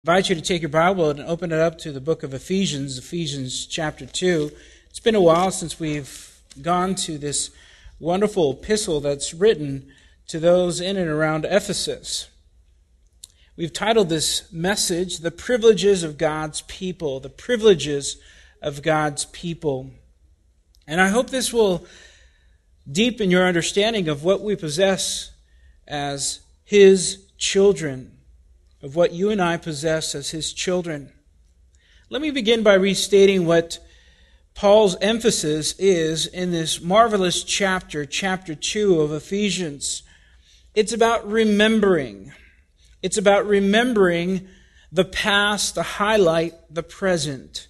I invite you to take your Bible and open it up to the book of Ephesians, Ephesians chapter 2. It's been a while since we've gone to this wonderful epistle that's written to those in and around Ephesus. We've titled this message, The Privileges of God's People. The Privileges of God's People. And I hope this will deepen your understanding of what we possess as His children, of what you and I possess as His children. Let me begin by restating what Paul's emphasis is in this marvelous chapter 2 of Ephesians. It's about remembering. It's about remembering the past to highlight the present.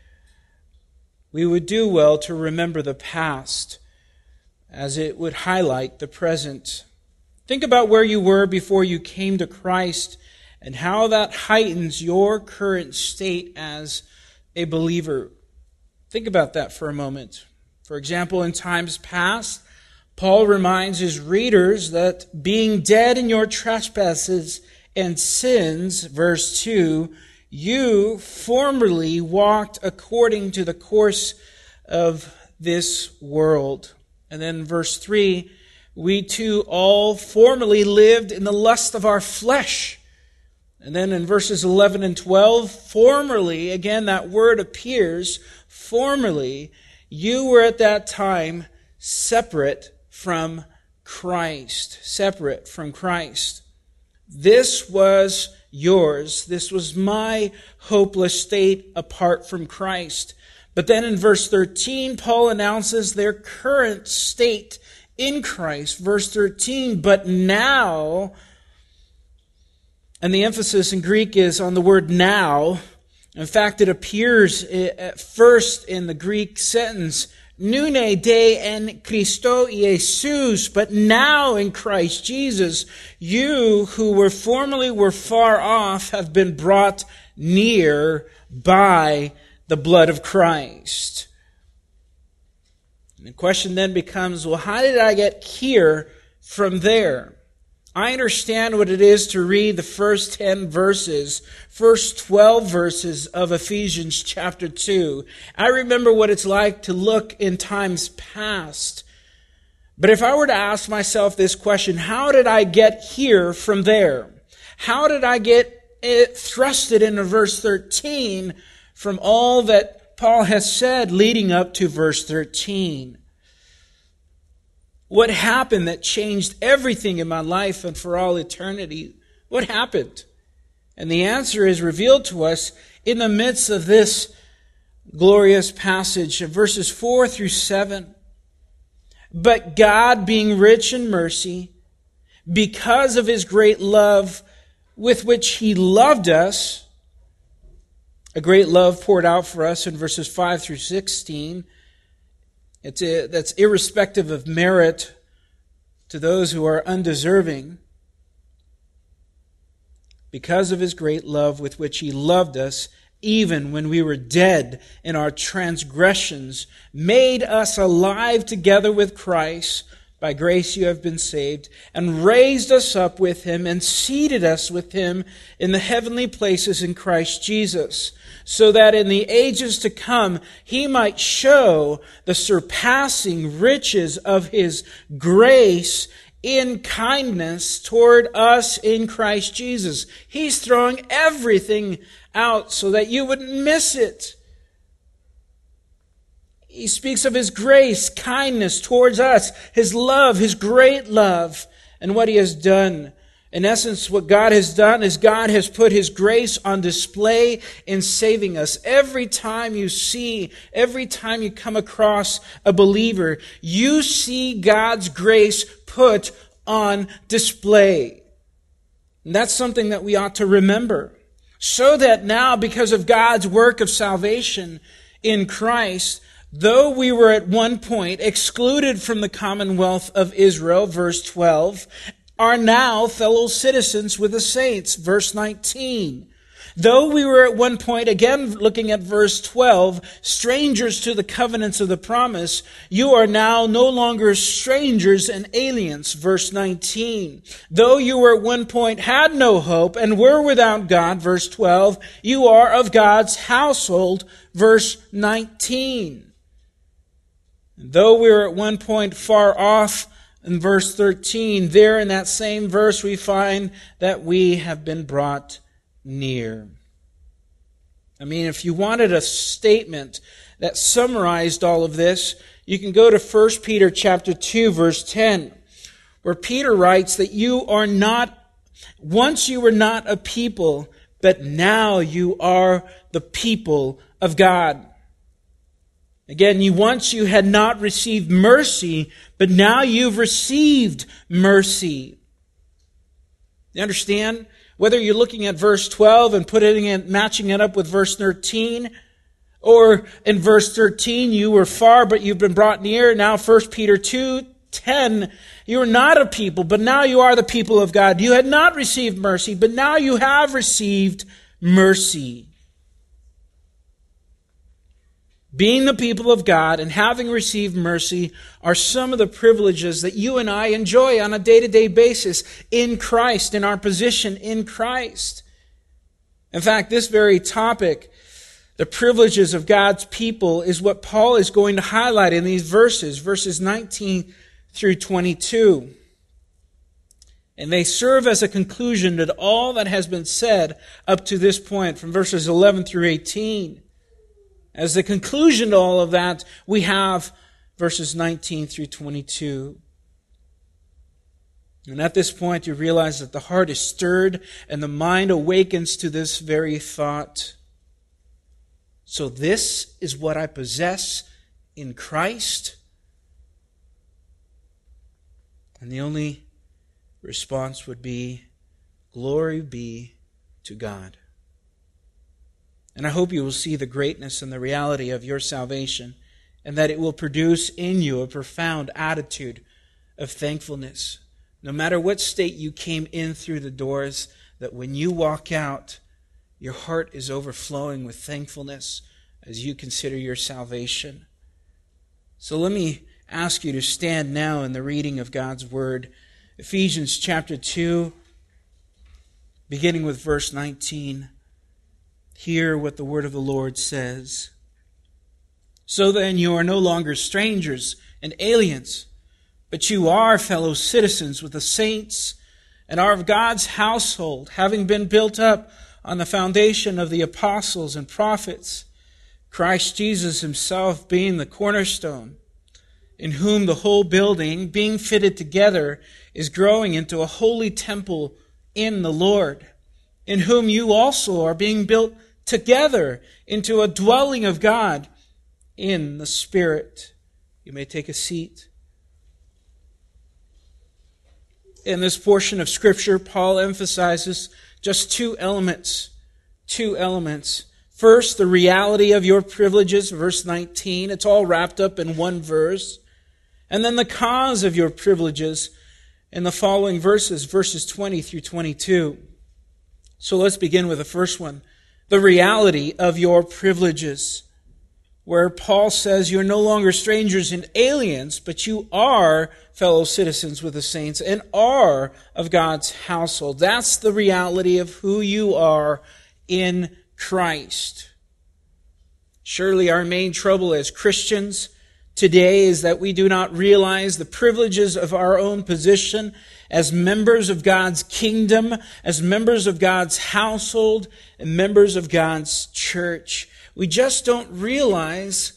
We would do well to remember the past as it would highlight the present. Think about where you were before you came to Christ and how that heightens your current state as a believer. Think about that for a moment. For example, in times past, Paul reminds his readers that being dead in your trespasses and sins, verse 2, you formerly walked according to the course of this world. And then verse 3, we too all formerly lived in the lust of our flesh. And then in verses 11 and 12, formerly, again that word appears, formerly, you were at that time separate from Christ. Separate from Christ. This was yours. This was my hopeless state apart from Christ. But then in verse 13, Paul announces their current state in Christ. Verse 13, but now, and the emphasis in Greek is on the word now. In fact, it appears at first in the Greek sentence, Nune de en Christo Jesus, but now in Christ Jesus, you who were formerly far off have been brought near by the blood of Christ. And the question then becomes, well, how did I get here from there? I understand what it is to read the first 10 verses, first 12 verses of Ephesians chapter 2. I remember what it's like to look in times past. But if I were to ask myself this question, how did I get here from there? How did I get it thrusted into verse 13 from all that Paul has said leading up to verse 13? What happened that changed everything in my life and for all eternity? What happened? And the answer is revealed to us in the midst of this glorious passage of verses 4 through 7. But God, being rich in mercy, because of His great love with which He loved us, a great love poured out for us in verses 5 through 16, that's irrespective of merit to those who are undeserving. Because of His great love with which He loved us, even when we were dead in our transgressions, made us alive together with Christ. By grace you have been saved, and raised us up with Him, and seated us with Him in the heavenly places in Christ Jesus, so that in the ages to come He might show the surpassing riches of His grace in kindness toward us in Christ Jesus. He's throwing everything out so that you wouldn't miss it. He speaks of His grace, kindness towards us, His love, His great love, and what He has done. In essence, what God has done is God has put His grace on display in saving us. Every time you come across a believer, you see God's grace put on display. And that's something that we ought to remember. So that now, because of God's work of salvation in Christ, though we were at one point excluded from the commonwealth of Israel, verse 12, are now fellow citizens with the saints, verse 19. Though we were at one point, again looking at verse 12, strangers to the covenants of the promise, you are now no longer strangers and aliens. Verse 19. Though you were at one point had no hope and were without God. Verse 12. You are of God's household. Verse 19. Though we were at one point far off, in verse 13, there in that same verse we find that we have been brought near. I mean, if you wanted a statement that summarized all of this, you can go to 1 Peter chapter 2, verse 10, where Peter writes that once you were not a people, but now you are the people of God. Again, once you had not received mercy, but now you've received mercy. You understand? Whether you're looking at verse 12 and matching it up with verse 13, or in verse 13, you were far, but you've been brought near. Now 1 Peter 2:10, you are not a people, but now you are the people of God. You had not received mercy, but now you have received mercy. Being the people of God and having received mercy are some of the privileges that you and I enjoy on a day-to-day basis in Christ, in our position in Christ. In fact, this very topic, the privileges of God's people, is what Paul is going to highlight in these verses 19 through 22. And they serve as a conclusion to all that has been said up to this point, from verses 11 through 18. As the conclusion to all of that, we have verses 19 through 22. And at this point, you realize that the heart is stirred and the mind awakens to this very thought. So this is what I possess in Christ? And the only response would be, glory be to God. And I hope you will see the greatness and the reality of your salvation, and that it will produce in you a profound attitude of thankfulness. No matter what state you came in through the doors, that when you walk out, your heart is overflowing with thankfulness as you consider your salvation. So let me ask you to stand now in the reading of God's Word. Ephesians chapter 2, beginning with verse 19. Hear what the word of the Lord says. So then you are no longer strangers and aliens, but you are fellow citizens with the saints and are of God's household, having been built up on the foundation of the apostles and prophets, Christ Jesus himself being the cornerstone, in whom the whole building, being fitted together, is growing into a holy temple in the Lord, in whom you also are being built together into a dwelling of God in the Spirit. You may take a seat. In this portion of Scripture, Paul emphasizes just two elements. First, the reality of your privileges, verse 19. It's all wrapped up in one verse. And then the cause of your privileges in the following verses 20 through 22. So let's begin with the first one. The reality of your privileges, where Paul says you're no longer strangers and aliens, but you are fellow citizens with the saints and are of God's household. That's the reality of who you are in Christ. Surely our main trouble as Christians today is that we do not realize the privileges of our own position as members of God's kingdom, as members of God's household, and members of God's church. We just don't realize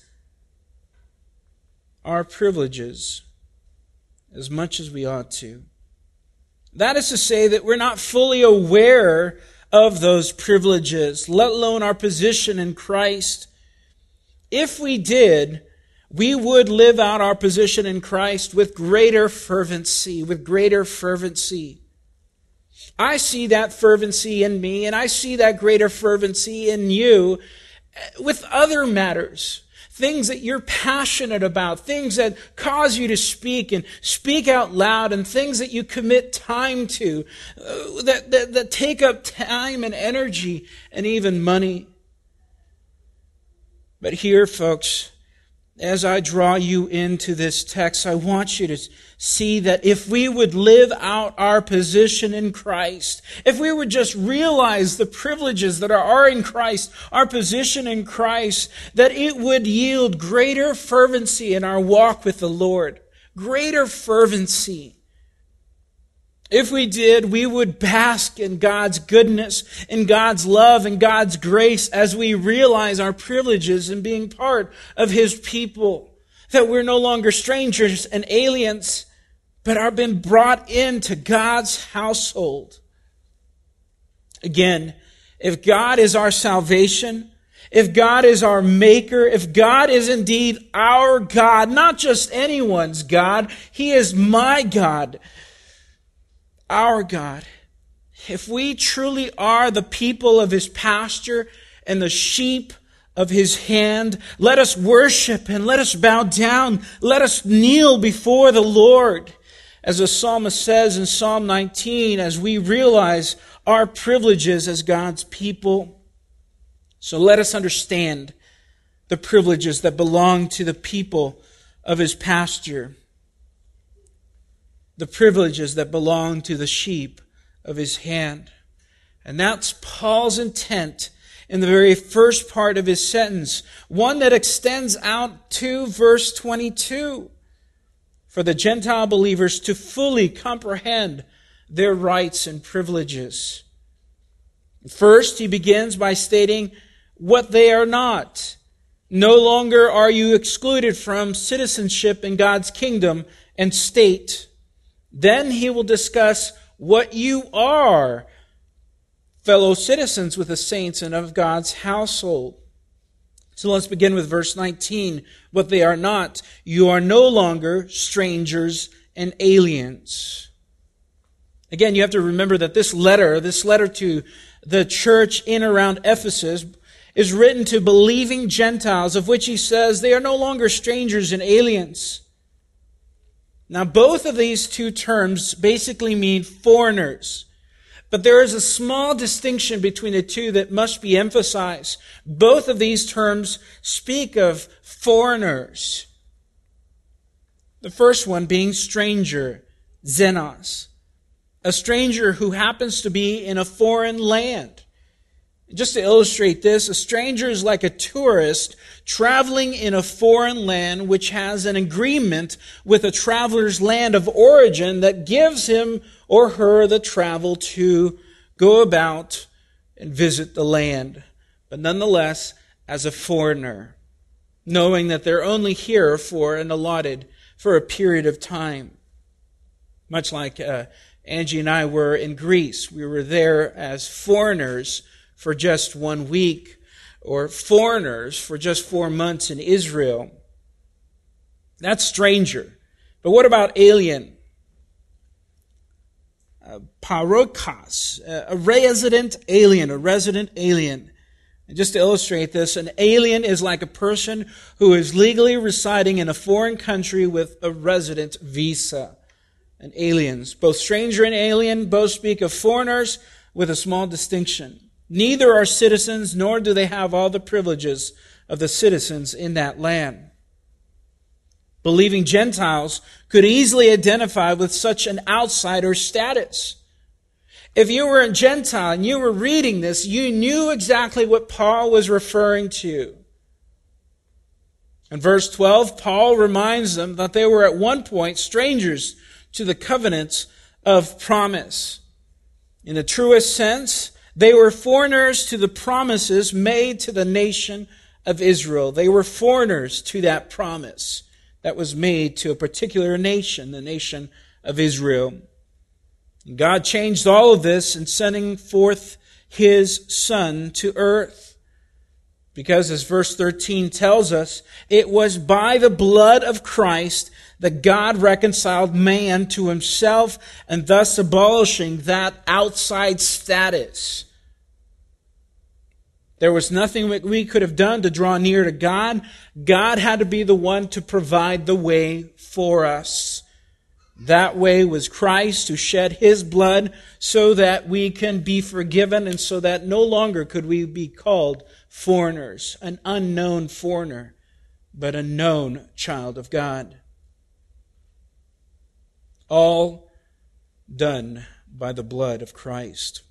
our privileges as much as we ought to. That is to say that we're not fully aware of those privileges, let alone our position in Christ. If we did, we would live out our position in Christ with greater fervency, I see that fervency in me, and I see that greater fervency in you with other matters. things that you're passionate about, things that cause you to speak and speak out loud, and things that you commit time to, that take up time and energy and even money. But here, folks, as I draw you into this text, I want you to see that if we would live out our position in Christ, if we would just realize the privileges that are in Christ, our position in Christ, that it would yield greater fervency in our walk with the Lord. Greater fervency. If we did, we would bask in God's goodness, in God's love, and God's grace as we realize our privileges in being part of His people. That we're no longer strangers and aliens, but are been brought into God's household. Again, if God is our salvation, if God is our maker, if God is indeed our God, not just anyone's God, He is my God. Our God, if we truly are the people of His pasture and the sheep of His hand, let us worship and let us bow down. Let us kneel before the Lord. As the psalmist says in Psalm 19, as we realize our privileges as God's people. So let us understand the privileges that belong to the people of His pasture. The privileges that belong to the sheep of His hand. And that's Paul's intent in the very first part of his sentence, one that extends out to verse 22, for the Gentile believers to fully comprehend their rights and privileges. First, he begins by stating what they are not. No longer are you excluded from citizenship in God's kingdom and state. Then he will discuss what you are, fellow citizens with the saints and of God's household. So let's begin with verse 19. What they are not, you are no longer strangers and aliens. Again, you have to remember that this letter to the church in around Ephesus is written to believing Gentiles, of which he says they are no longer strangers and aliens. Now, both of these two terms basically mean foreigners. But there is a small distinction between the two that must be emphasized. Both of these terms speak of foreigners. The first one being stranger, xenos. A stranger who happens to be in a foreign land. Just to illustrate this, a stranger is like a tourist traveling in a foreign land which has an agreement with a traveler's land of origin that gives him or her the travel to go about and visit the land. But nonetheless, as a foreigner, knowing that they're only here for a period of time. Much like Angie and I were in Greece. We were there as foreigners for just 1 week, or foreigners for just 4 months in Israel. That's stranger. But what about alien? Parokas, a resident alien. And just to illustrate this, an alien is like a person who is legally residing in a foreign country with a resident visa. And aliens, both stranger and alien, both speak of foreigners with a small distinction. Neither are citizens, nor do they have all the privileges of the citizens in that land. Believing Gentiles could easily identify with such an outsider status. If you were a Gentile and you were reading this, you knew exactly what Paul was referring to. In verse 12, Paul reminds them that they were at one point strangers to the covenants of promise. In the truest sense, they were foreigners to the promises made to the nation of Israel. They were foreigners to that promise that was made to a particular nation, the nation of Israel. And God changed all of this in sending forth His Son to earth. Because as verse 13 tells us, it was by the blood of Christ that God reconciled man to Himself, and thus abolishing that outside status. There was nothing that we could have done to draw near to God. God had to be the one to provide the way for us. That way was Christ, who shed His blood so that we can be forgiven and so that no longer could we be called foreigners, an unknown foreigner, but a known child of God. All done by the blood of Christ.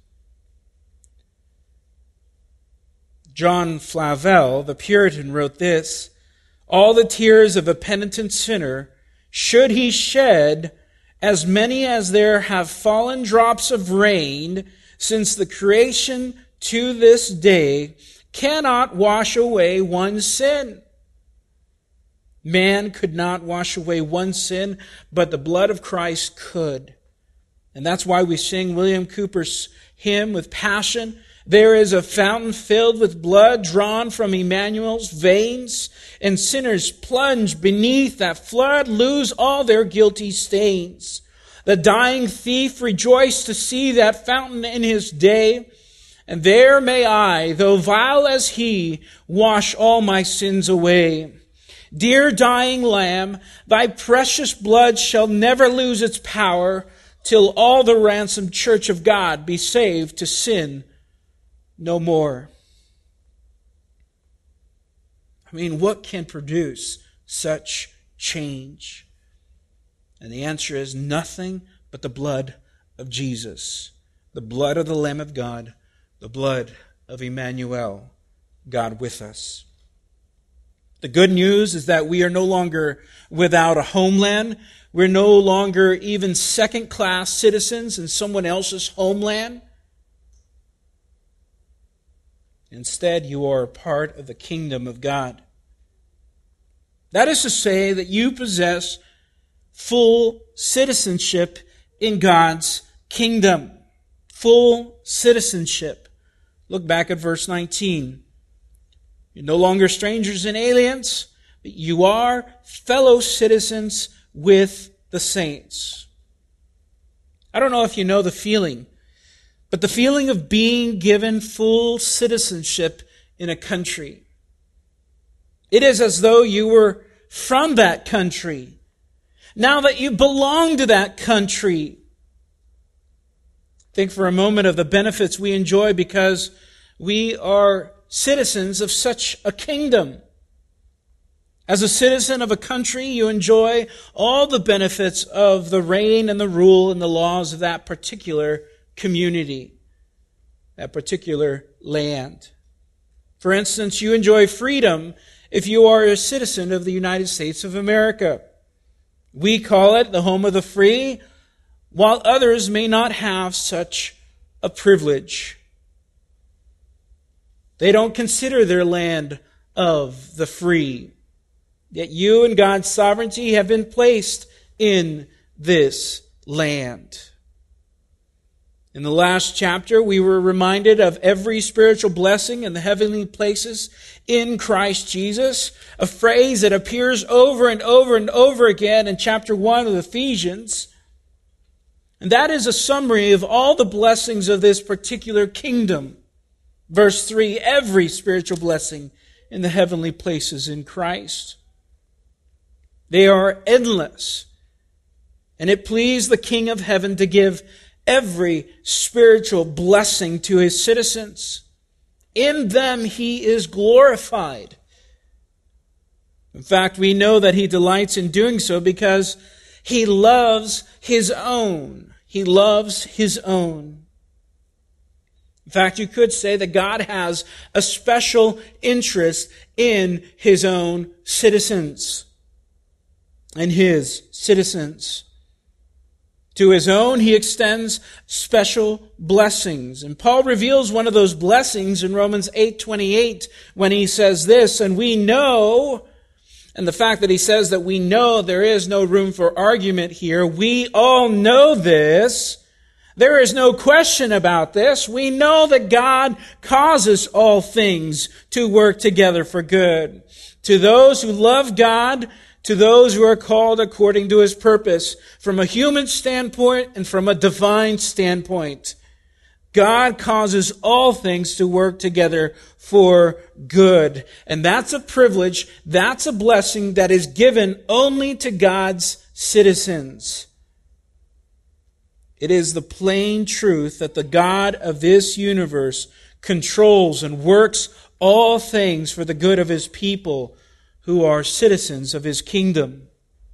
John Flavel, the Puritan, wrote this: "All the tears of a penitent sinner, should he shed, as many as there have fallen drops of rain since the creation to this day, cannot wash away one sin." Man could not wash away one sin, but the blood of Christ could. And that's why we sing William Cooper's hymn with passion. There is a fountain filled with blood drawn from Emmanuel's veins, and sinners plunge beneath that flood, lose all their guilty stains. The dying thief rejoiced to see that fountain in his day, and there may I, though vile as he, wash all my sins away. Dear dying Lamb, thy precious blood shall never lose its power, till all the ransomed church of God be saved to sin no more. I mean, what can produce such change? And the answer is nothing but the blood of Jesus, the blood of the Lamb of God, the blood of Emmanuel, God with us. The good news is that we are no longer without a homeland. We're no longer even second-class citizens in someone else's homeland. Instead, you are a part of the kingdom of God. That is to say that you possess full citizenship in God's kingdom. Full citizenship. Look back at verse 19. You're no longer strangers and aliens, but you are fellow citizens with the saints. I don't know if you know the feeling, but the feeling of being given full citizenship in a country. It is as though you were from that country. Now that you belong to that country. Think for a moment of the benefits we enjoy because we are citizens of such a kingdom. As a citizen of a country, you enjoy all the benefits of the reign and the rule and the laws of that particular community, that particular land. For instance, you enjoy freedom if you are a citizen of the United States of America. We call it the home of the free, while others may not have such a privilege. They don't consider their land of the free. Yet you and God's sovereignty have been placed in this land. In the last chapter, we were reminded of every spiritual blessing in the heavenly places in Christ Jesus, a phrase that appears over and over and over again in chapter 1 of Ephesians. And that is a summary of all the blessings of this particular kingdom. Verse 3, every spiritual blessing in the heavenly places in Christ. They are endless. And it pleased the King of heaven to give every spiritual blessing to His citizens. In them He is glorified. In fact, we know that He delights in doing so because He loves His own. He loves His own. In fact, you could say that God has a special interest in His own citizens. And His citizens. To His own, He extends special blessings. And Paul reveals one of those blessings in Romans 8:28 when he says this, and we know, and the fact that he says that we know, there is no room for argument here. We all know this. There is no question about this. We know that God causes all things to work together for good. To those who love God, to those who are called according to His purpose, from a human standpoint and from a divine standpoint. God causes all things to work together for good. And that's a privilege, that's a blessing that is given only to God's citizens. It is the plain truth that the God of this universe controls and works all things for the good of His people who are citizens of His kingdom.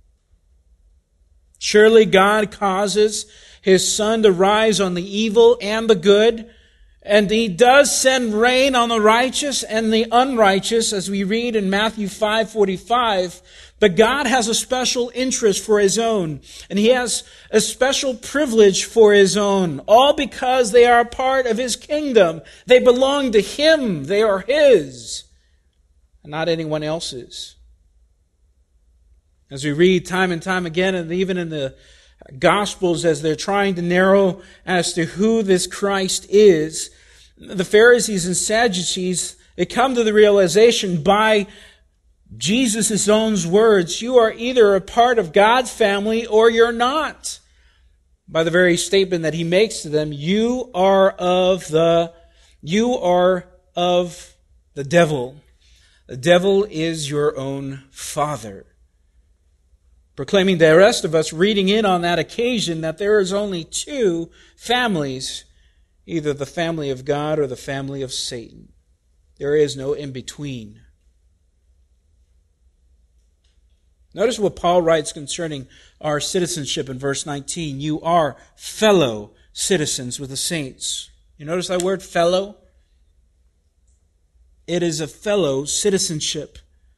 Surely God causes His sun to rise on the evil and the good, and He does send rain on the righteous and the unrighteous, as we read in Matthew 5:45. But God has a special interest for His own, and He has a special privilege for His own, all because they are a part of His kingdom. They belong to Him. They are His, and not anyone else's. As we read time and time again, and even in the Gospels, as they're trying to narrow as to who this Christ is, the Pharisees and Sadducees, they come to the realization by Jesus' own words, you are either a part of God's family or you're not. By the very statement that He makes to them, you are of the devil. The devil is your own father. Proclaiming to the rest of us, reading in on that occasion, that there is only two families, either the family of God or the family of Satan. There is no in-between. Notice what Paul writes concerning our citizenship in verse 19. You are fellow citizens with the saints. You notice that word, fellow? It is a fellow citizenship.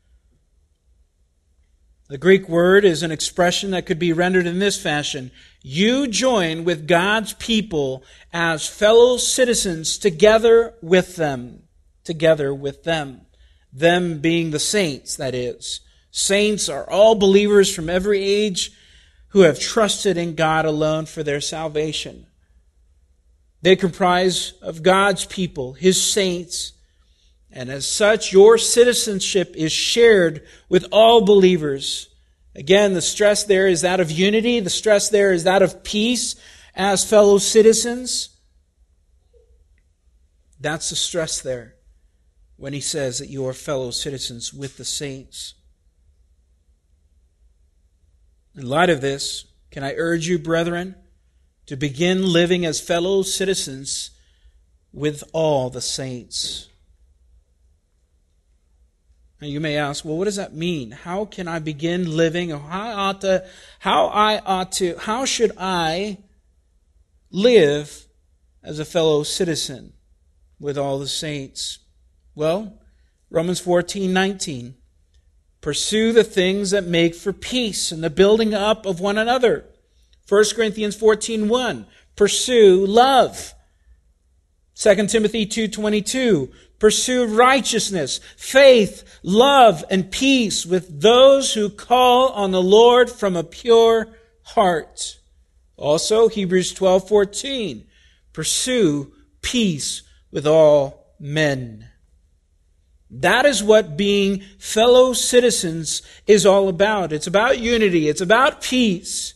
The Greek word is an expression that could be rendered in this fashion. You join with God's people as fellow citizens together with them. Together with them. Them being the saints, that is. Saints are all believers from every age who have trusted in God alone for their salvation. They comprise of God's people, His saints, and as such, your citizenship is shared with all believers. Again, the stress there is that of unity. The stress there is that of peace as fellow citizens. That's the stress there when he says that you are fellow citizens with the saints. In light of this, can I urge you, brethren, to begin living as fellow citizens with all the saints? Now you may ask, well, what does that mean? How can I begin living? How should I live as a fellow citizen with all the saints? Well, Romans 14:19. Pursue the things that make for peace and the building up of one another. 1 Corinthians 14:1. Pursue love. 2 Timothy 2:22. Pursue righteousness, faith, love, and peace with those who call on the Lord from a pure heart. Also, Hebrews 12:14. Pursue peace with all men. That is what being fellow citizens is all about. It's about unity. It's about peace.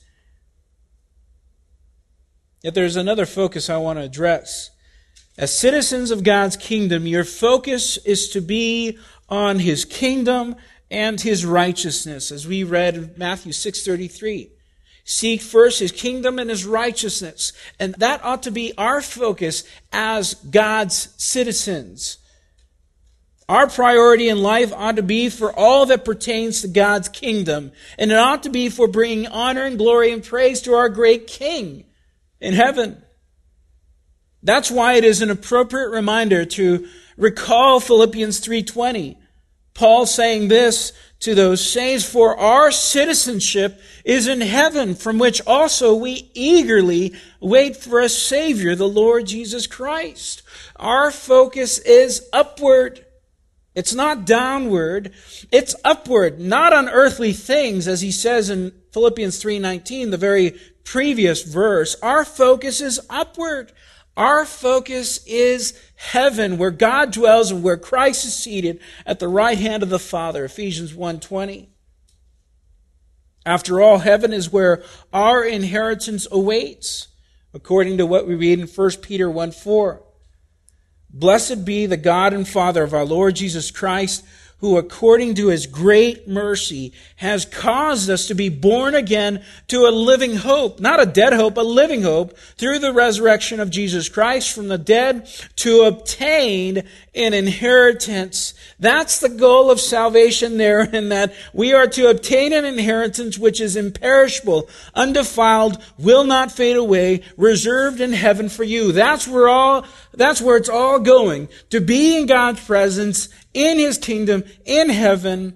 Yet there's another focus I want to address. As citizens of God's kingdom, your focus is to be on His kingdom and His righteousness, as we read in Matthew 6:33. Seek first His kingdom and His righteousness. And that ought to be our focus as God's citizens. Our priority in life ought to be for all that pertains to God's kingdom. And it ought to be for bringing honor and glory and praise to our great King in heaven. That's why it is an appropriate reminder to recall Philippians 3:20. Paul saying this to those saints, for our citizenship is in heaven, from which also we eagerly wait for a Savior, the Lord Jesus Christ. Our focus is upward. It's not downward. It's upward, not on earthly things, as he says in Philippians 3:19, the very previous verse. Our focus is upward. Our focus is heaven, where God dwells and where Christ is seated at the right hand of the Father, Ephesians 1:20. After all, heaven is where our inheritance awaits. according to what we read in 1 Peter 1:4. Blessed be the God and Father of our Lord Jesus Christ, who according to His great mercy has caused us to be born again to a living hope. Not a dead hope, a living hope, through the resurrection of Jesus Christ from the dead, to obtain an inheritance. That's the goal of salvation there, in that we are to obtain an inheritance which is imperishable, undefiled, will not fade away, reserved in heaven for you. That's where it's all going. To be in God's presence, in His kingdom, in heaven,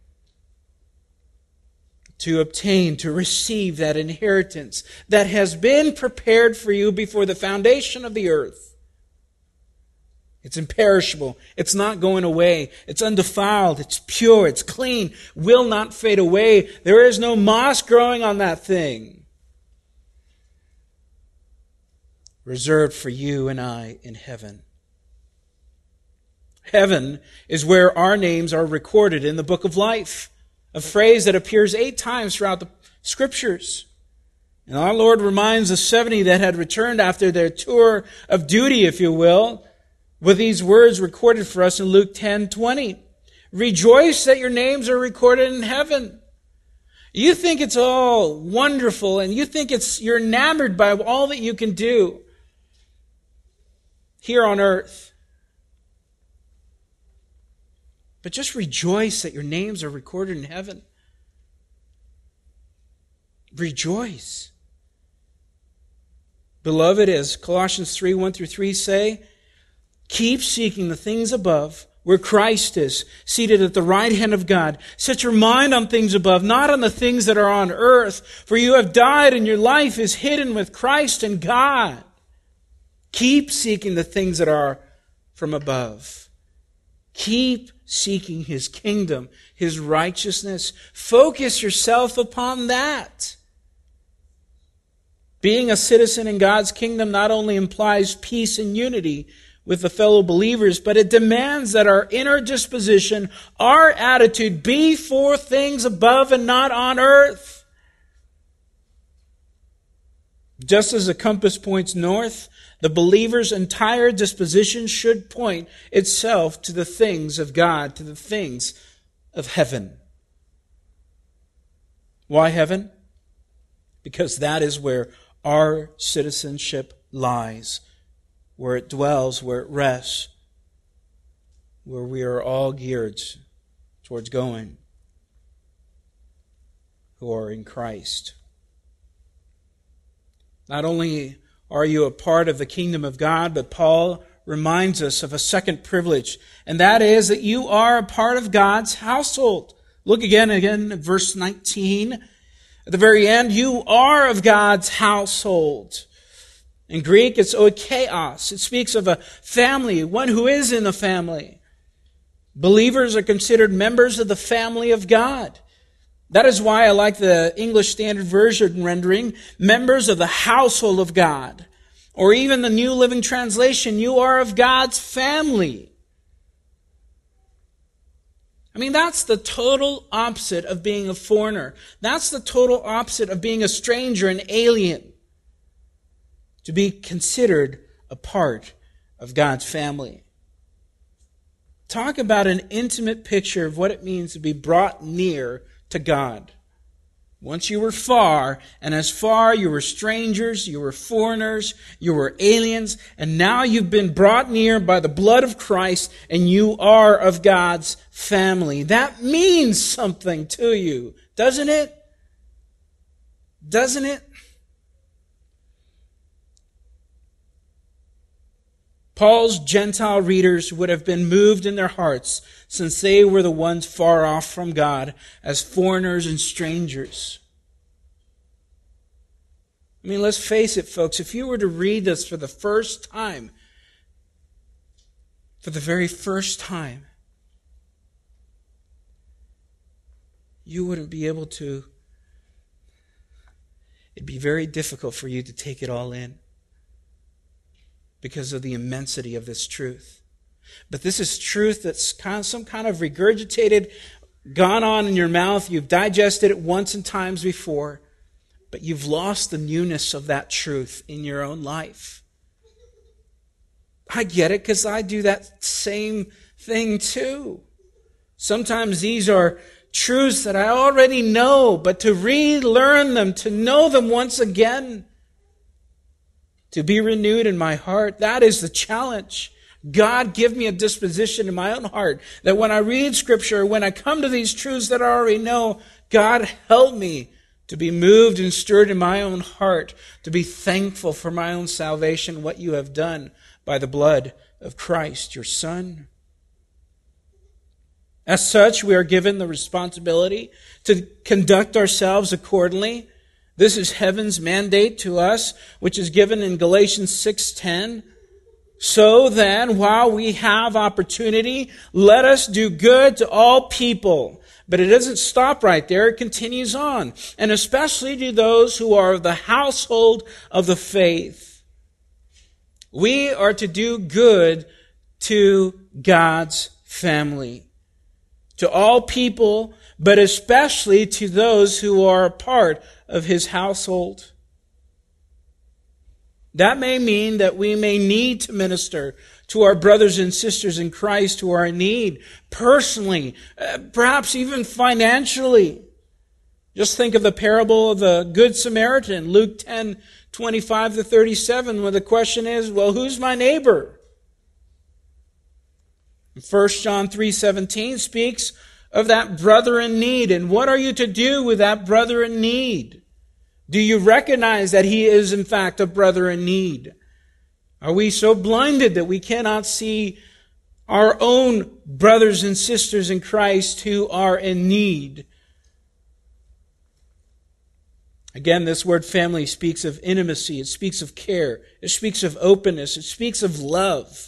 to obtain, to receive that inheritance that has been prepared for you before the foundation of the earth. It's imperishable. It's not going away. It's undefiled. It's pure. It's clean. Will not fade away. There is no moss growing on that thing. Reserved for you and I in heaven. Heaven is where our names are recorded in the book of life, a phrase that appears 8 times throughout the Scriptures. And our Lord reminds the 70 that had returned after their tour of duty, if you will, with these words recorded for us in Luke 10:20. Rejoice that your names are recorded in heaven. You think it's all wonderful, and you think you're enamored by all that you can do here on earth. But just rejoice that your names are recorded in heaven. Rejoice. Beloved, as Colossians 3:1-3 say, keep seeking the things above, where Christ is, seated at the right hand of God. Set your mind on things above, not on the things that are on earth, for you have died and your life is hidden with Christ in God. Keep seeking the things that are from above. Keep seeking His kingdom, His righteousness. Focus yourself upon that. Being a citizen in God's kingdom not only implies peace and unity with the fellow believers, but it demands that our inner disposition, our attitude, be for things above and not on earth. Just as the compass points north, the believer's entire disposition should point itself to the things of God, to the things of heaven. Why heaven? Because that is where our citizenship lies, where it dwells, where it rests, where we are all geared towards going, who are in Christ. Not only are you a part of the kingdom of God, but Paul reminds us of a second privilege, and that is that you are a part of God's household. Look again at verse 19. At the very end, you are of God's household. In Greek, it's oikeos. It speaks of a family, one who is in a family. Believers are considered members of the family of God. That is why I like the English Standard Version rendering, members of the household of God. Or even the New Living Translation, you are of God's family. I mean, that's the total opposite of being a foreigner. That's the total opposite of being a stranger, an alien. To be considered a part of God's family. Talk about an intimate picture of what it means to be brought near to God. Once you were far, and as far you were strangers, you were foreigners, you were aliens, and now you've been brought near by the blood of Christ, and you are of God's family. That means something to you, doesn't it? Doesn't it? Paul's Gentile readers would have been moved in their hearts, since they were the ones far off from God as foreigners and strangers. I mean, let's face it, folks, if you were to read this for the first time, for the very first time, you wouldn't be able to. It'd be very difficult for you to take it all in, because of the immensity of this truth. But this is truth that's some kind of regurgitated, gone on in your mouth. You've digested it once and times before. but you've lost the newness of that truth in your own life. I get it because I do that same thing too. Sometimes these are truths that I already know, but to relearn them, to know them once again, to be renewed in my heart, that is the challenge. God, give me a disposition in my own heart that when I read Scripture, when I come to these truths that I already know, God, help me to be moved and stirred in my own heart, to be thankful for my own salvation, what you have done by the blood of Christ, your Son. As such, we are given the responsibility to conduct ourselves accordingly. This is heaven's mandate to us, which is given in Galatians 6:10. So then, while we have opportunity, let us do good to all people. But it doesn't stop right there. It continues on. And especially to those who are of the household of the faith. We are to do good to God's family. To all people, but especially to those who are a part of His household. That may mean that we may need to minister to our brothers and sisters in Christ who are in need, personally, perhaps even financially. Just think of the parable of the Good Samaritan, Luke 10:25-37, where the question is, well, who's my neighbor? 1 John 3:17 speaks of that brother in need. And what are you to do with that brother in need? Do you recognize that he is in fact a brother in need? Are we so blinded that we cannot see our own brothers and sisters in Christ who are in need? Again, this word family speaks of intimacy. It speaks of care. It speaks of openness. It speaks of love.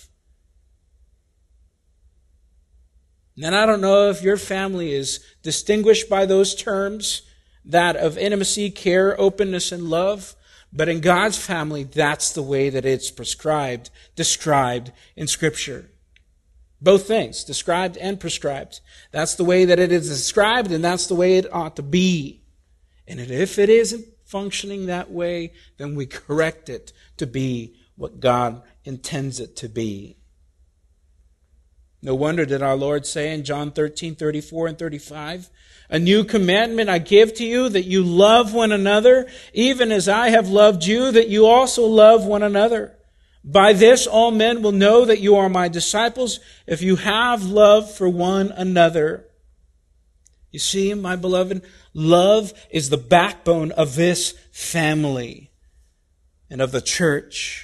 And I don't know if your family is distinguished by those terms, that of intimacy, care, openness, and love. But in God's family, that's the way that it's described in Scripture. Both things, described and prescribed. That's the way that it is described, and that's the way it ought to be. And if it isn't functioning that way, then we correct it to be what God intends it to be. No wonder did our Lord say in John 13:34 and 35, a new commandment I give to you, that you love one another, even as I have loved you, that you also love one another. By this all men will know that you are my disciples, if you have love for one another. You see, my beloved, love is the backbone of this family and of the church.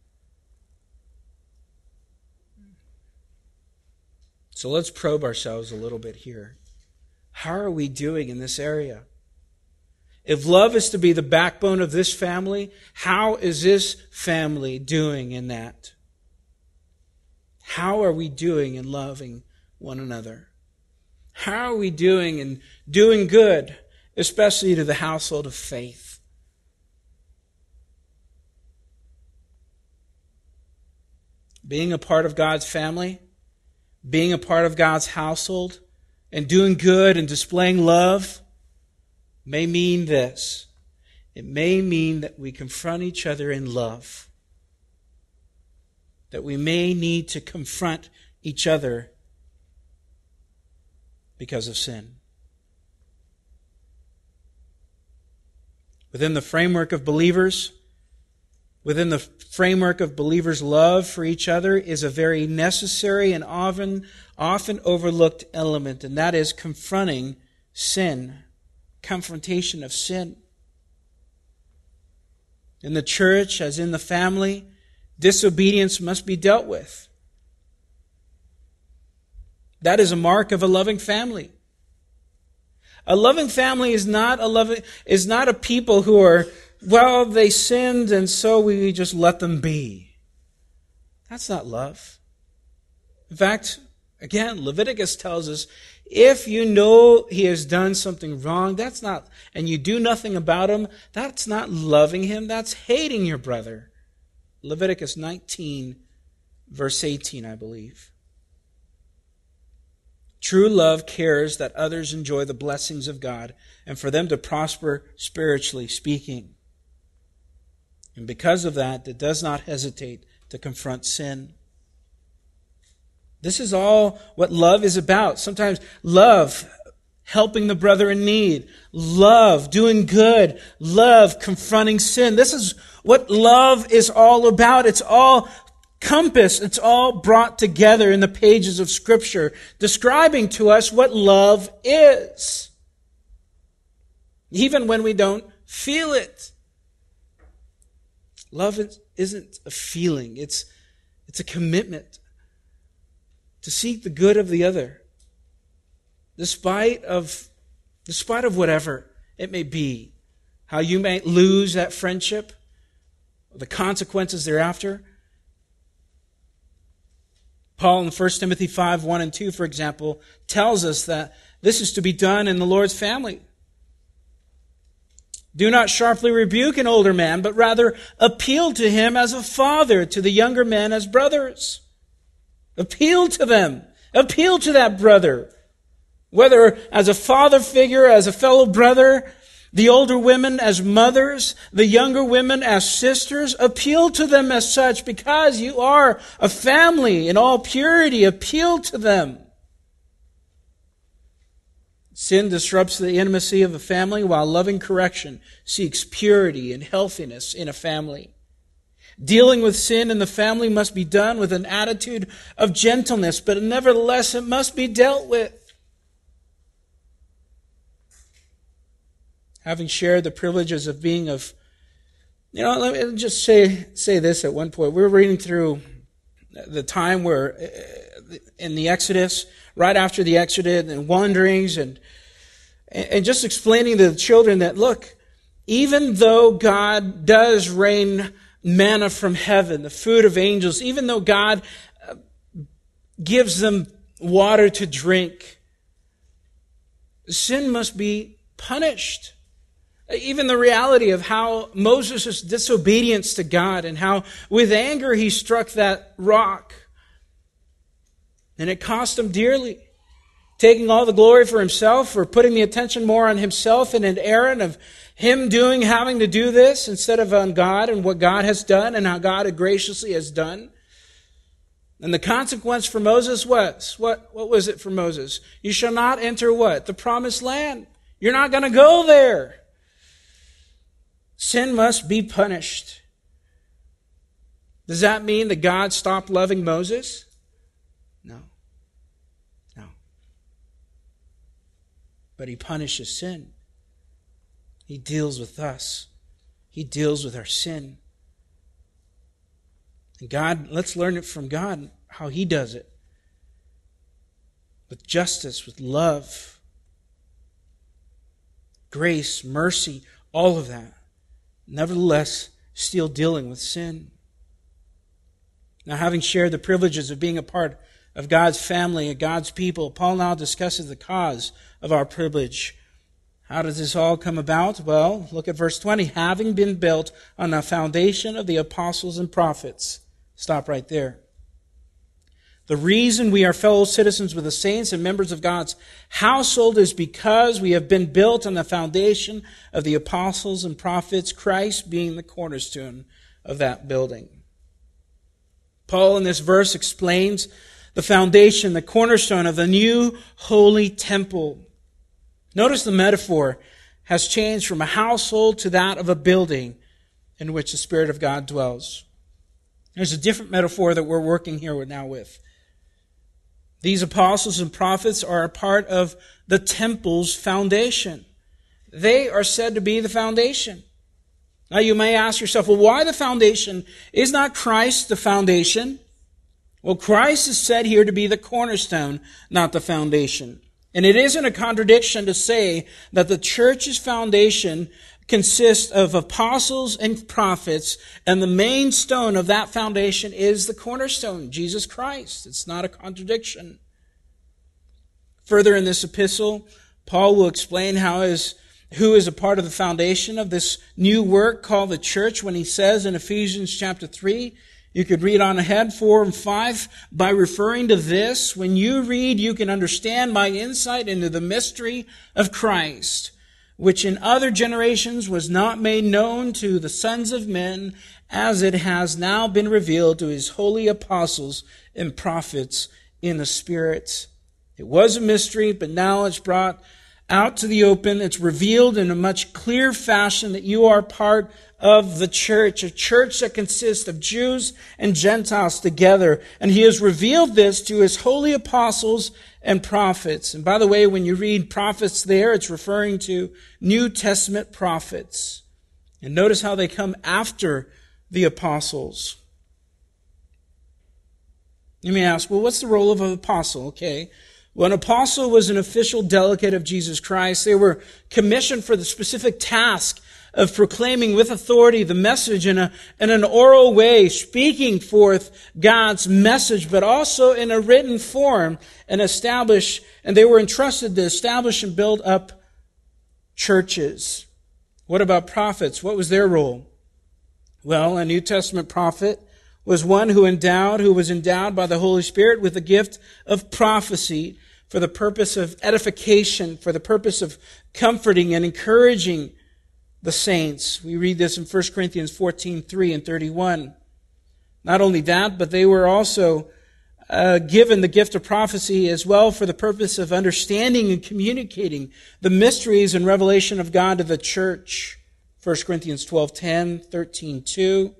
So let's probe ourselves a little bit here. How are we doing in this area? If love is to be the backbone of this family, how is this family doing in that? How are we doing in loving one another? How are we doing in doing good, especially to the household of faith? Being a part of God's family, being a part of God's household, and doing good and displaying love may mean this. It may mean that we confront each other in love. That we may need to confront each other because of sin. Within the framework of believers, within the framework of believers' love for each other is a very necessary and often overlooked element, and that is confronting sin, confrontation of sin. In the church, as in the family, disobedience must be dealt with. That is a mark of a loving family. A loving family is not a people who are, well, they sinned and so we just let them be. That's not love. In fact, again, Leviticus tells us, if you know he has done something wrong, and you do nothing about him, that's not loving him, that's hating your brother. Leviticus 19, verse 18, I believe. True love cares that others enjoy the blessings of God and for them to prosper spiritually speaking. And because of that, it does not hesitate to confront sin. This is all what love is about. Sometimes love, helping the brother in need. Love, doing good. Love, confronting sin. This is what love is all about. It's all compassed. It's all brought together in the pages of Scripture, describing to us what love is. Even when we don't feel it. Love isn't a feeling. It's a commitment to seek the good of the other, despite of whatever it may be, how you may lose that friendship, the consequences thereafter. Paul in 1 Timothy 5, 1 and 2, for example, tells us that this is to be done in the Lord's family. Do not sharply rebuke an older man, but rather appeal to him as a father, to the younger men as brothers. Appeal to them. Appeal to that brother. Whether as a father figure, as a fellow brother, the older women as mothers, the younger women as sisters, appeal to them as such because you are a family in all purity. Appeal to them. Sin disrupts the intimacy of a family, while loving correction seeks purity and healthiness in a family. Dealing with sin in the family must be done with an attitude of gentleness, but nevertheless it must be dealt with. Having shared the privileges of being let me just say this at one point. We were reading through the time where in the Exodus, right after the Exodus and wanderings and just explaining to the children that, look, even though God does rain manna from heaven, the food of angels, even though God gives them water to drink, sin must be punished. Even the reality of how Moses' disobedience to God and how with anger he struck that rock. And it cost him dearly. Taking all the glory for himself, for putting the attention more on himself and an errand of him having to do this instead of on God and what God has done and how God graciously has done. And the consequence for Moses was, what was it for Moses? You shall not enter what? The promised land. You're not going to go there. Sin must be punished. Does that mean that God stopped loving Moses? No. But he punishes sin. He deals with us. He deals with our sin. And God, let's learn it from God, how he does it. With justice, with love, grace, mercy, all of that. Nevertheless, still dealing with sin. Now, having shared the privileges of being a part of God's family and God's people, Paul now discusses the cause of our privilege. How does this all come about? Well, look at verse 20. Having been built on the foundation of the apostles and prophets. Stop right there. The reason we are fellow citizens with the saints and members of God's household is because we have been built on the foundation of the apostles and prophets, Christ being the cornerstone of that building. Paul in this verse explains the foundation, the cornerstone of the new holy temple. Notice the metaphor has changed from a household to that of a building in which the Spirit of God dwells. There's a different metaphor that we're working here now with. These apostles and prophets are a part of the temple's foundation. They are said to be the foundation. Now you may ask yourself, well, why the foundation? Is not Christ the foundation? Well, Christ is said here to be the cornerstone, not the foundation. And it isn't a contradiction to say that the church's foundation consists of apostles and prophets, and the main stone of that foundation is the cornerstone, Jesus Christ. It's not a contradiction. Further in this epistle, Paul will explain who is a part of the foundation of this new work called the church when he says in Ephesians chapter 3, You could read on ahead, 4 and 5. By referring to this, when you read, you can understand my insight into the mystery of Christ, which in other generations was not made known to the sons of men, as it has now been revealed to his holy apostles and prophets in the Spirit. It was a mystery, but now it's brought out to the open. It's revealed in a much clearer fashion that you are part of the church, a church that consists of Jews and Gentiles together. And he has revealed this to his holy apostles and prophets. And by the way, when you read prophets there, it's referring to New Testament prophets. And notice how they come after the apostles. You may ask, well, what's the role of an apostle? Okay. Well, an apostle was an official delegate of Jesus Christ. They were commissioned for the specific task of proclaiming with authority the message in an oral way, speaking forth God's message, but also in a written form, and they were entrusted to establish and build up churches. What about prophets? What was their role? Well, a New Testament prophet was one who was endowed by the Holy Spirit with the gift of prophecy for the purpose of edification, for the purpose of comforting and encouraging the saints. We read this in 1 Corinthians 14:3 and 31. Not only that, but they were also given the gift of prophecy as well for the purpose of understanding and communicating the mysteries and revelation of God to the church. 1 Corinthians 12:10, 13:2.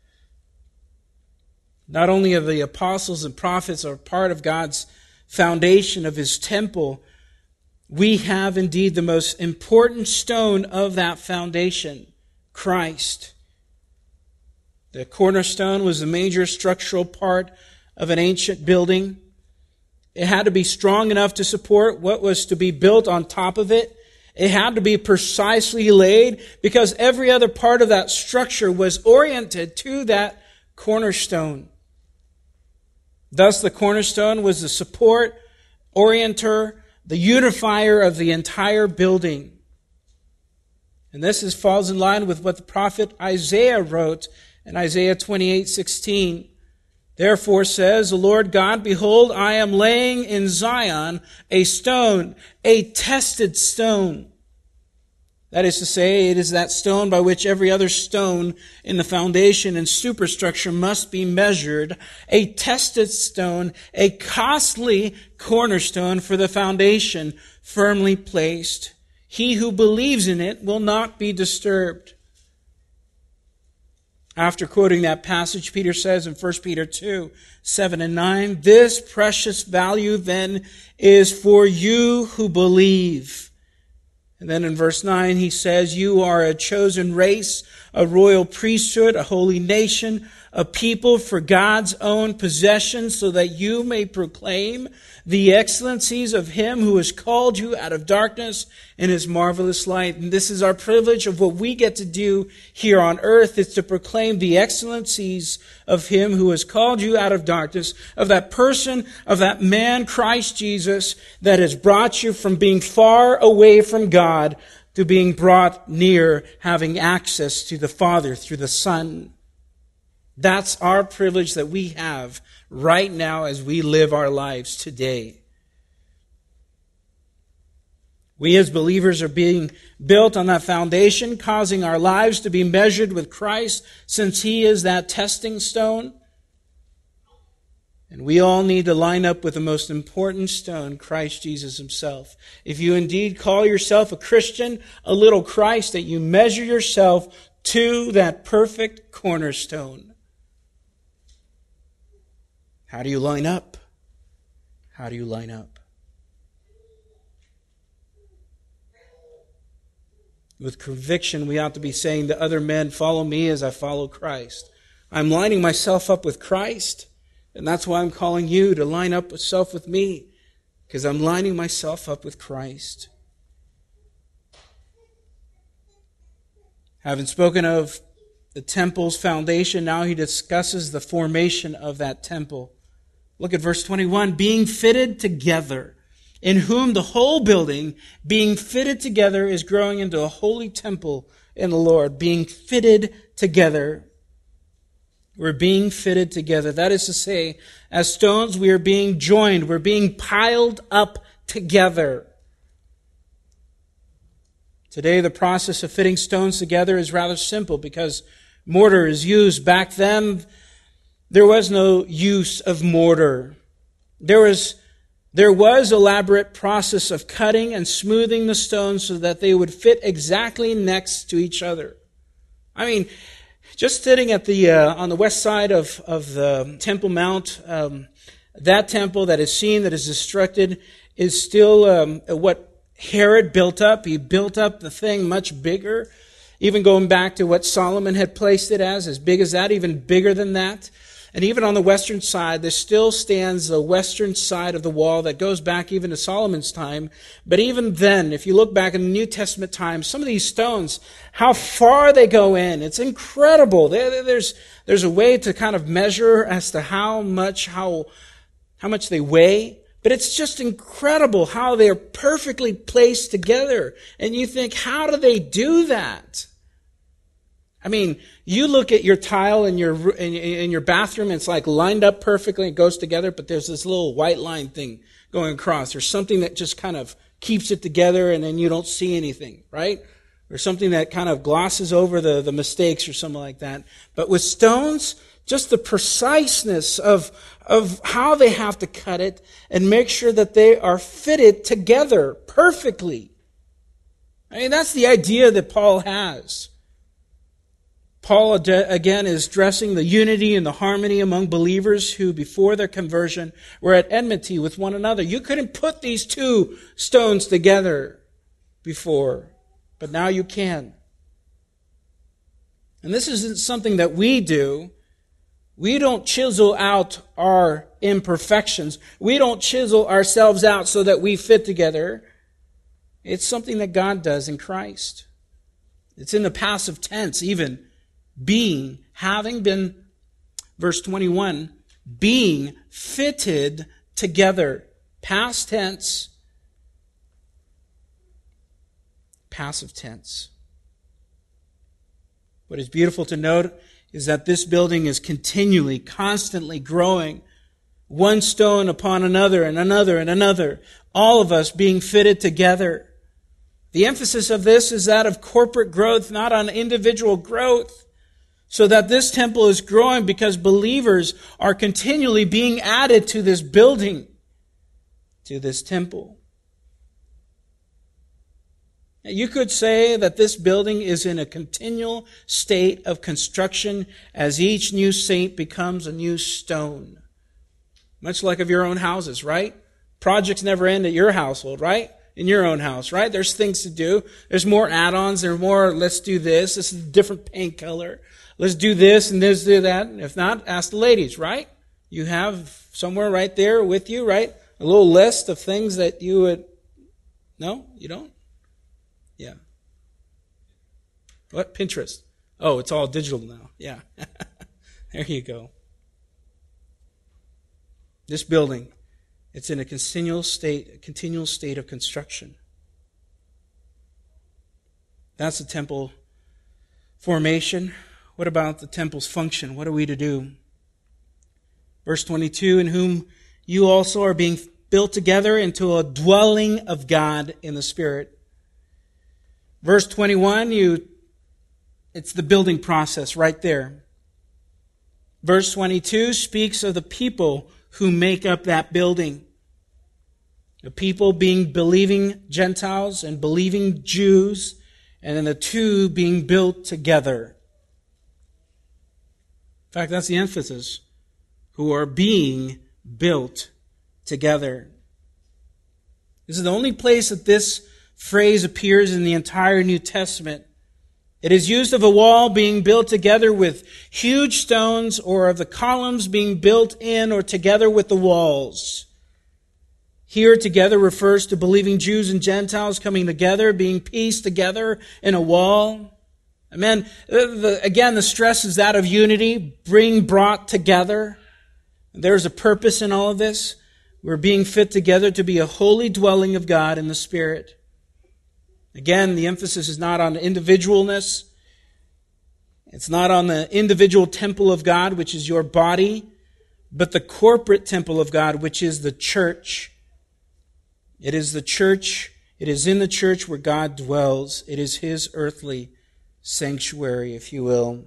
Not only are the apostles and prophets are part of God's foundation of his temple, we have indeed the most important stone of that foundation, Christ. The cornerstone was a major structural part of an ancient building. It had to be strong enough to support what was to be built on top of it. It had to be precisely laid because every other part of that structure was oriented to that cornerstone. Thus, the cornerstone was the support, orienter, the unifier of the entire building. And this falls in line with what the prophet Isaiah wrote in Isaiah 28:16. Therefore says the Lord God, behold, I am laying in Zion a stone, a tested stone. That is to say, it is that stone by which every other stone in the foundation and superstructure must be measured. A tested stone, a costly cornerstone for the foundation, firmly placed. He who believes in it will not be disturbed. After quoting that passage, Peter says in 1 Peter 2:7 and 9, this precious value then is for you who believe. And then in verse 9 he says, you are a chosen race, a royal priesthood, a holy nation, a people for God's own possession, so that you may proclaim the excellencies of him who has called you out of darkness in his marvelous light. And this is our privilege of what we get to do here on earth, is to proclaim the excellencies of him who has called you out of darkness, of that person, of that man, Christ Jesus, that has brought you from being far away from God to being brought near, having access to the Father through the Son. That's our privilege that we have right now as we live our lives today. We as believers are being built on that foundation, causing our lives to be measured with Christ, since he is that testing stone. And we all need to line up with the most important stone, Christ Jesus himself. If you indeed call yourself a Christian, a little Christ, that you measure yourself to that perfect cornerstone. How do you line up? How do you line up? With conviction, we ought to be saying to other men, follow me as I follow Christ. I'm lining myself up with Christ, and that's why I'm calling you to line up yourself with me, because I'm lining myself up with Christ. Having spoken of the temple's foundation, now he discusses the formation of that temple. Look at verse 21. Being fitted together, in whom the whole building, being fitted together, is growing into a holy temple in the Lord. Being fitted together. We're being fitted together. That is to say, as stones, we are being joined. We're being piled up together. Today, the process of fitting stones together is rather simple because mortar is used. Back then, there was no use of mortar. There was elaborate process of cutting and smoothing the stones so that they would fit exactly next to each other. I mean, just sitting at the on the west side of the Temple Mount, that temple that is seen, that is destructed, is still what Herod built up. He built up the thing much bigger, even going back to what Solomon had placed it as big as that, even bigger than that. And even on the western side, there still stands the western side of the wall that goes back even to Solomon's time. But even then, if you look back in the New Testament times, some of these stones, how far they go in, it's incredible. There's a way to kind of measure as to how much they weigh. But it's just incredible how they're perfectly placed together. And you think, how do they do that? I mean, you look at your tile in your bathroom, and it's like lined up perfectly, it goes together, but there's this little white line thing going across. There's something that just kind of keeps it together, and then you don't see anything, right? Or something that kind of glosses over the mistakes or something like that. But with stones, just the preciseness of how they have to cut it and make sure that they are fitted together perfectly. I mean, that's the idea that Paul has. Paul, again, is stressing the unity and the harmony among believers who, before their conversion, were at enmity with one another. You couldn't put these two stones together before, but now you can. And this isn't something that we do. We don't chisel out our imperfections. We don't chisel ourselves out so that we fit together. It's something that God does in Christ. It's in the passive tense, even. Being, having been, verse 21, being fitted together. Past tense, passive tense. What is beautiful to note is that this building is continually, constantly growing, one stone upon another and another and another, all of us being fitted together. The emphasis of this is that of corporate growth, not on individual growth. So that this temple is growing because believers are continually being added to this building, to this temple. Now, you could say that this building is in a continual state of construction as each new saint becomes a new stone. Much like of your own houses, right? Projects never end at your household, right? In your own house, right? There's things to do. There's more add-ons. There's more, let's do this. This is a different paint color. Let's do this and let's do that. If not, ask the ladies, right? You have somewhere right there with you, right? A little list of things that you would... No? You don't? Yeah. What? Pinterest. Oh, it's all digital now. Yeah. There you go. This building, it's in a continual state of construction. That's the temple formation. What about the temple's function? What are we to do? Verse 22, in whom you also are being built together into a dwelling of God in the Spirit. Verse 21, it's the building process right there. Verse 22 speaks of the people who make up that building. The people being believing Gentiles and believing Jews, and then the two being built together. In fact, that's the emphasis. Who are being built together. This is the only place that this phrase appears in the entire New Testament. It is used of a wall being built together with huge stones, or of the columns being built in or together with the walls. Here, together refers to believing Jews and Gentiles coming together, being pieced together in a wall. Amen. Again, the stress is that of unity, brought together. There's a purpose in all of this. We're being fit together to be a holy dwelling of God in the Spirit. Again, the emphasis is not on individualness. It's not on the individual temple of God, which is your body, but the corporate temple of God, which is the church. It is the church. It is in the church where God dwells. It is His earthly sanctuary, if you will.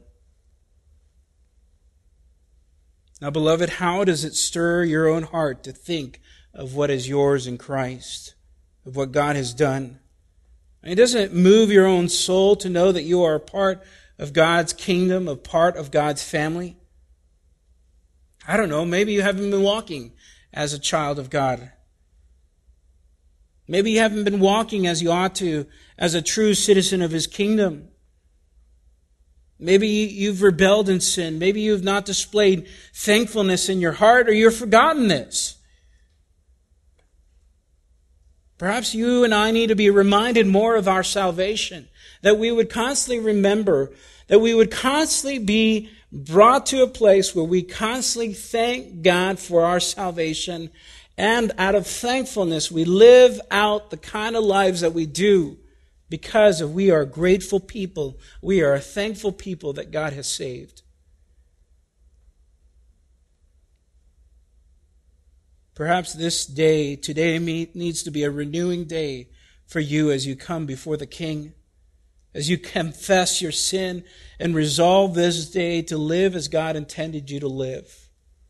Now, beloved, how does it stir your own heart to think of what is yours in Christ, of what God has done? And doesn't it move your own soul to know that you are a part of God's kingdom, a part of God's family? I don't know, maybe you haven't been walking as a child of God. Maybe you haven't been walking as you ought to, as a true citizen of His kingdom. Maybe you've rebelled in sin. Maybe you've not displayed thankfulness in your heart, or you've forgotten this. Perhaps you and I need to be reminded more of our salvation, that we would constantly remember, that we would constantly be brought to a place where we constantly thank God for our salvation, and out of thankfulness we live out the kind of lives that we do because we are grateful people. We are a thankful people that God has saved. Perhaps this day, today, needs to be a renewing day for you as you come before the King, as you confess your sin and resolve this day to live as God intended you to live.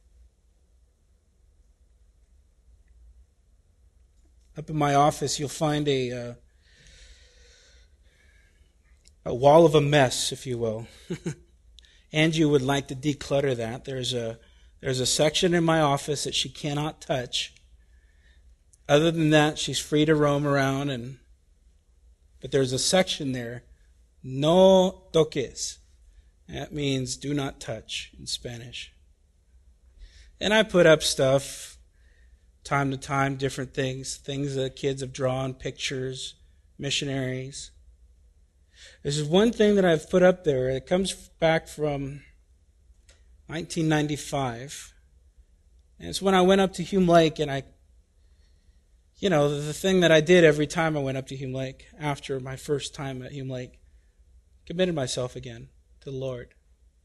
Up in my office, you'll find a wall of a mess, if you will. Angie would like to declutter that. There's a section in my office that she cannot touch. Other than that, she's free to roam around. But there's a section there, no toques. That means do not touch in Spanish. And I put up stuff, time to time, different things that kids have drawn, pictures, missionaries. This is one thing that I've put up there. It comes back from 1995. And it's when I went up to Hume Lake, and the thing that I did every time I went up to Hume Lake, after my first time at Hume Lake, committed myself again to the Lord.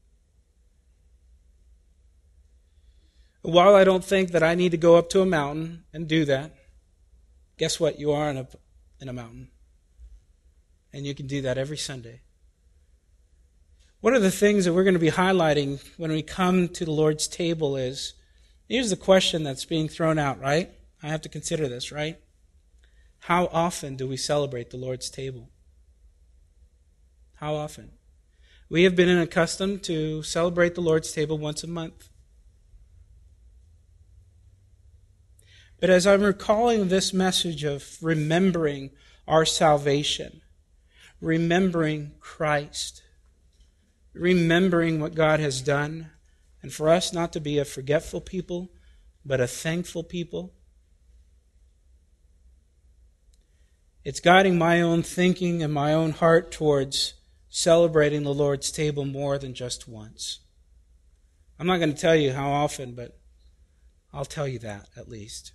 While I don't think that I need to go up to a mountain and do that, guess what? You are in a mountain. And you can do that every Sunday. One of the things that we're going to be highlighting when we come to the Lord's table is, here's the question that's being thrown out, right? I have to consider this, right? How often do we celebrate the Lord's table? How often? We have been accustomed to celebrate the Lord's table once a month. But as I'm recalling this message of remembering our salvation, remembering Christ, remembering what God has done, and for us not to be a forgetful people, but a thankful people, it's guiding my own thinking and my own heart towards celebrating the Lord's table more than just once. I'm not going to tell you how often, but I'll tell you that at least.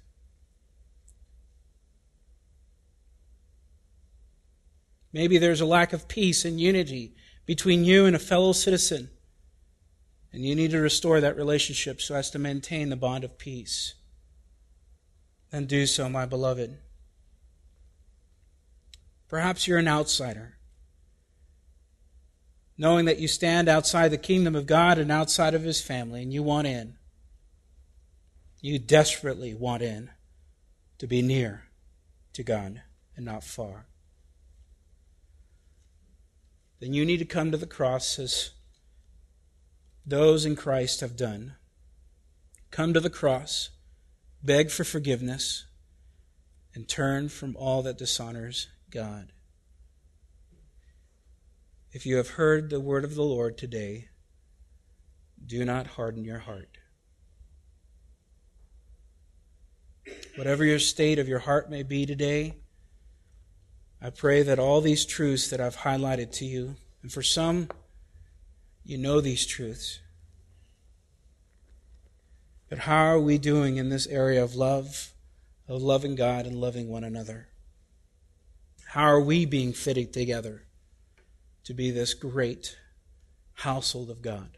Maybe there's a lack of peace and unity between you and a fellow citizen, and you need to restore that relationship so as to maintain the bond of peace. Then do so, my beloved. Perhaps you're an outsider, knowing that you stand outside the kingdom of God and outside of His family, and you want in. You desperately want in to be near to God and not far. Then you need to come to the cross as those in Christ have done. Come to the cross, beg for forgiveness, and turn from all that dishonors God. If you have heard the word of the Lord today, do not harden your heart. Whatever your state of your heart may be today, I pray that all these truths that I've highlighted to you, and for some, you know these truths. But how are we doing in this area of love, of loving God and loving one another? How are we being fitted together to be this great household of God.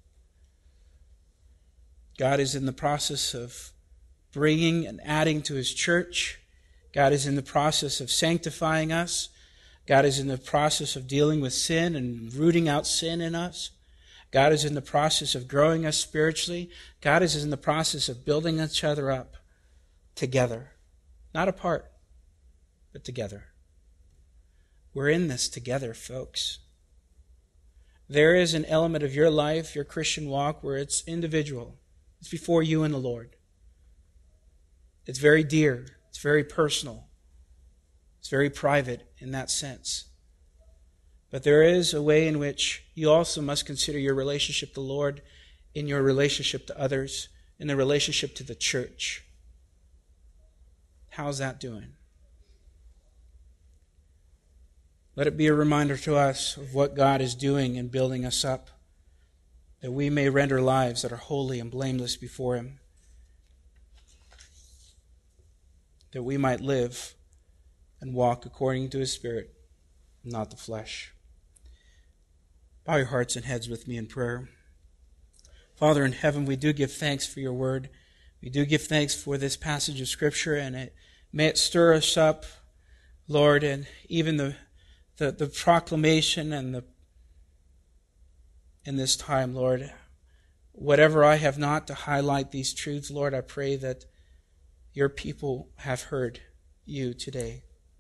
God is in the process of bringing and adding to His church. God is in the process of sanctifying us. God is in the process of dealing with sin and rooting out sin in us. God is in the process of growing us spiritually. God is in the process of building each other up together. Not apart, but together. We're in this together, folks. There is an element of your life, your Christian walk, where it's individual. It's before you and the Lord. It's very dear. It's very personal. It's very private in that sense. But there is a way in which you also must consider your relationship to the Lord in your relationship to others, in the relationship to the church. How's that doing? Let it be a reminder to us of what God is doing in building us up, that we may render lives that are holy and blameless before Him, that we might live and walk according to His Spirit, not the flesh. Bow your hearts and heads with me in prayer. Father in heaven, we do give thanks for your word. We do give thanks for this passage of Scripture, and may it stir us up, Lord, and even the proclamation and in this time, Lord, whatever I have not to highlight these truths, Lord, I pray that your people have heard you today.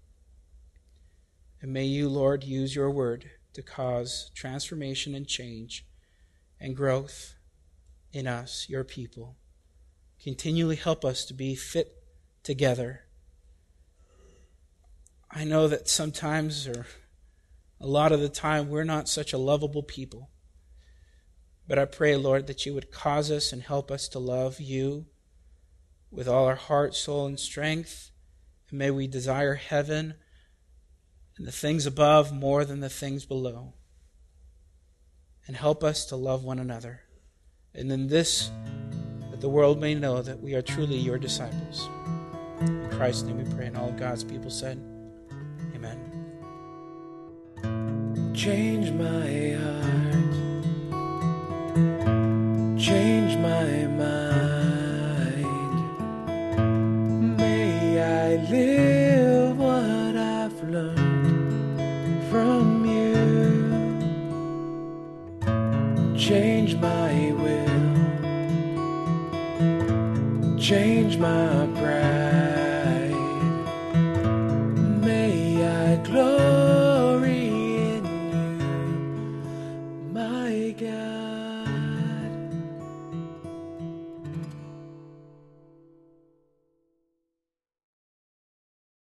And may you, Lord, use your word to cause transformation and change and growth in us, your people. Continually help us to be fit together. I know that sometimes, or a lot of the time, we're not such a lovable people. But I pray, Lord, that you would cause us and help us to love you with all our heart, soul, and strength. And may we desire heaven and the things above more than the things below. And help us to love one another. And in this, that the world may know that we are truly your disciples. In Christ's name we pray. And all of God's people said, Amen. Change my heart, change my mind. May I live what I've learned from you. Change my will, change my pride. May I glory in you, my God.